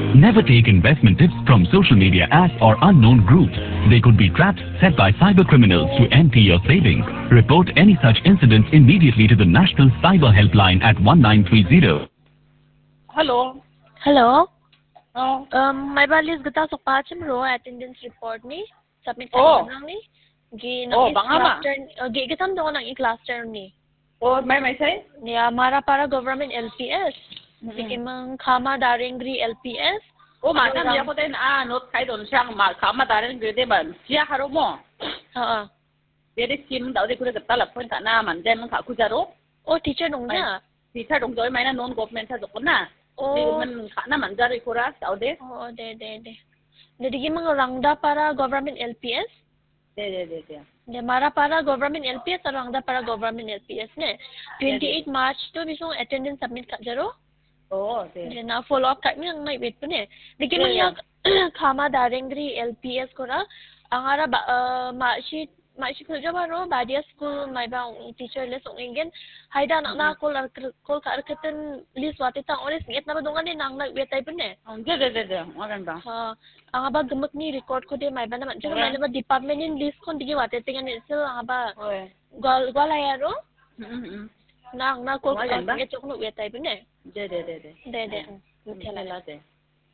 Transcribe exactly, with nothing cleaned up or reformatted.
Never take investment tips from social media apps or unknown groups. They could be traps set by cyber criminals to empty your savings. Report any such incidents immediately to the National Cyber Helpline at one nine three zero. Hello. Hello. Oh. Um, may balis gata sa pachim ro attendance report ni. Submit ka Oh. lang ni. Gi Oh, nang banga ma. cluster, uh, gi gitam do nang i-cluster ni. Oh, may may say? Niya mara para government L P S. Sige mang kama daringri L P S. Oh, mana niya ko din ah note kay don siyang ma kama darin gede ban. Siya haro mo. Oo. Dede sim daw de ko gata la pon ka na man den ka ku jaro. Oh, teacher nung na. Teacher dong joy may na non government sa dokon na. Oh. Man ka na man jari ko ra daw de. Oo, de de de. Dede gi mang rangda para government L P S. De de de de. De mara para government L P S or rangda para government L P S ne. twenty-eight March to bisong attendance submit ka jaro. Oh, de. De na follow up kami ang may wait pa ne. Digi mang yak kama daringri L P S ko ra. Ang ara ba uh, ma sheet ma sheet ko jaba ro badia school may ba teacher list ong ingen. Hayda nak na call call ka arkatan list wati tang oris ngit na ba dongan ni nang nag wait pa ne. De de de de. Maganda. Ha ang ba gamot ni record ko de may ba naman. Diyan may ba department in list kon digi wati tingan ni sil ang ba. Oy. Gal galaya ro. Mm. Nang na call ka ngit ko wait pa ne. De de de de. De de. Tela de.